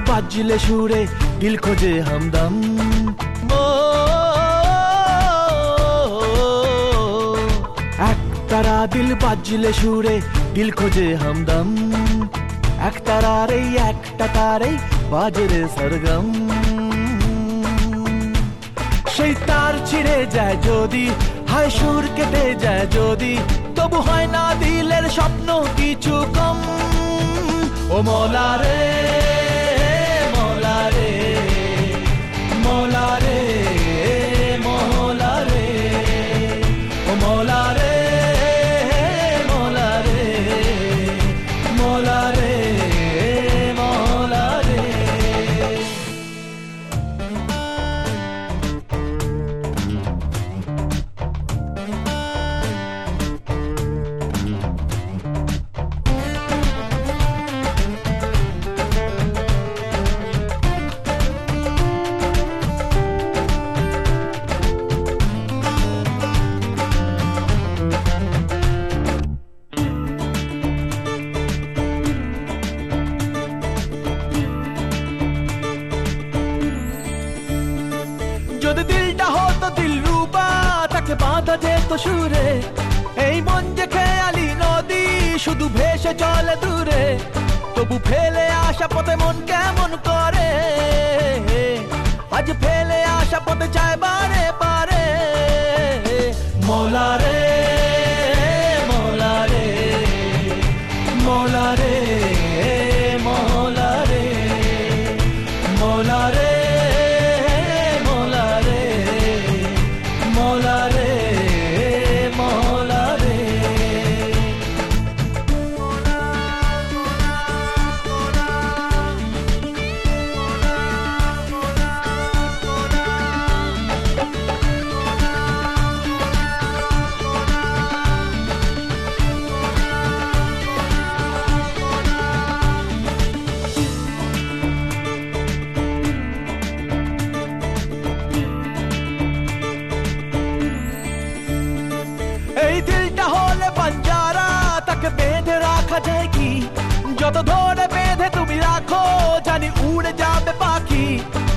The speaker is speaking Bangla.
বাজলে সুরে দিল খোঁজে হামদম। ও একতারা দিল বাজলে সুরে দিল খোঁজে হামদম। একতারার এই একটা তারেই বাজে রে সরগম। সেই তার ছিঁড়ে যায় যদি, হায় সুর কেটে যায় যদি, তবু হয় না দিলের স্বপ্ন কিছু কম। ও মৌলা রে মৌলা রে মৌলা রে মৌলা রে, ও মৌলা রে মৌলা রে মৌলা রে মৌলা রে। যদি দিলটা হতো দিলরুবা তাকে বাঁধা যেত সুরে, এই মন যে খেয়ালি নদী শুধু ভেসে চলে দূরে, তবু ফেলে আসা পথে মন কেমন করে, আজ ফেলে আসা পথে চায় বারে বারে। মৌলা রে মৌলা রে মৌলা রে মৌলা রে মৌলা রে মৌলা রে মৌলা রে মৌলা রে। এই দিলটা হলে পাঞ্জারা তাকে বেঁধে রাখা যায় কি, যত ধরে বেঁধে তুমি রাখো জানি উড়ে যাবে পাখি।